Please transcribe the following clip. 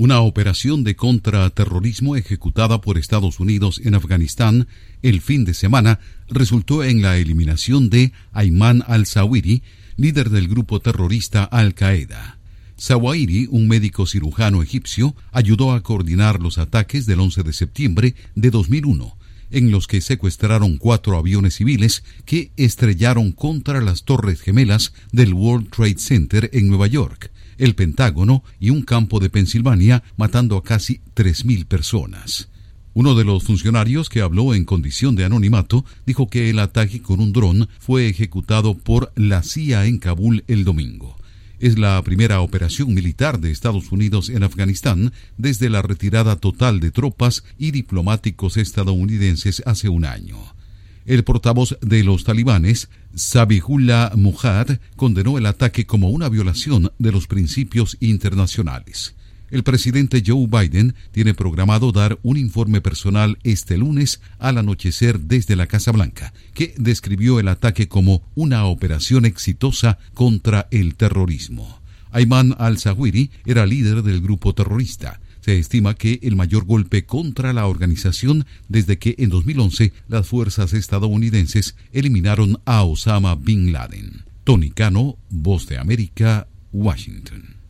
Una operación de contraterrorismo ejecutada por Estados Unidos en Afganistán el fin de semana resultó en la eliminación de Ayman al-Zawahiri, líder del grupo terrorista Al-Qaeda. Zawahiri, un médico cirujano egipcio, ayudó a coordinar los ataques del 11 de septiembre de 2001, en los que secuestraron 4 aviones civiles que estrellaron contra las Torres Gemelas del World Trade Center en Nueva York, el Pentágono y un campo de Pensilvania, matando a casi 3.000 personas. Uno de los funcionarios, que habló en condición de anonimato, dijo que el ataque con un dron fue ejecutado por la CIA en Kabul el domingo. Es la primera operación militar de Estados Unidos en Afganistán desde la retirada total de tropas y diplomáticos estadounidenses hace un año. El portavoz de los talibanes, Zabihullah Mujahid, condenó el ataque como una violación de los principios internacionales. El presidente Joe Biden tiene programado dar un informe personal este lunes al anochecer desde la Casa Blanca, que describió el ataque como una operación exitosa contra el terrorismo. Ayman al-Zawahiri era líder del grupo terrorista. Se estima que el mayor golpe contra la organización desde que en 2011 las fuerzas estadounidenses eliminaron a Osama Bin Laden. Tony Cano, Voz de América, Washington.